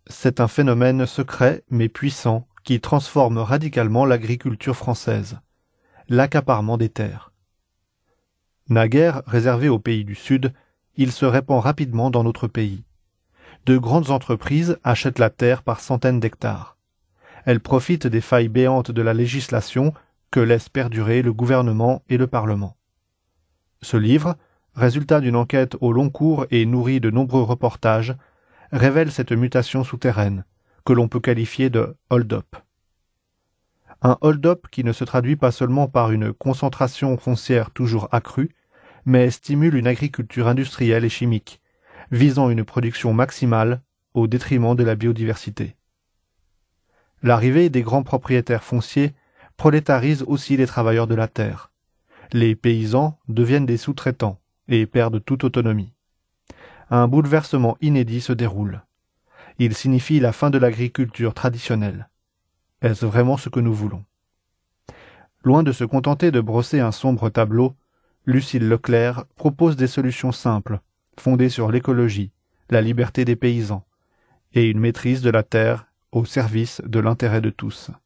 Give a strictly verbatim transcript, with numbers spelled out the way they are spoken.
C'est un phénomène secret mais puissant qui transforme radicalement l'agriculture française. L'accaparement des terres. Naguère réservé aux pays du Sud, il se répand rapidement dans notre pays. De grandes entreprises achètent la terre par centaines d'hectares. Elles profitent des failles béantes de la législation que laissent perdurer le gouvernement et le Parlement. Ce livre, résultat d'une enquête au long cours et nourri de nombreux reportages, révèle cette mutation souterraine, que l'on peut qualifier de hold-up. Un hold-up qui ne se traduit pas seulement par une concentration foncière toujours accrue, mais stimule une agriculture industrielle et chimique, visant une production maximale au détriment de la biodiversité. L'arrivée des grands propriétaires fonciers prolétarise aussi les travailleurs de la terre. Les paysans deviennent des sous-traitants et perdent toute autonomie. Un bouleversement inédit se déroule. Il signifie la fin de l'agriculture traditionnelle. Est-ce vraiment ce que nous voulons? Loin de se contenter de brosser un sombre tableau, Lucile Leclerc propose des solutions simples, fondées sur l'écologie, la liberté des paysans et une maîtrise de la terre au service de l'intérêt de tous.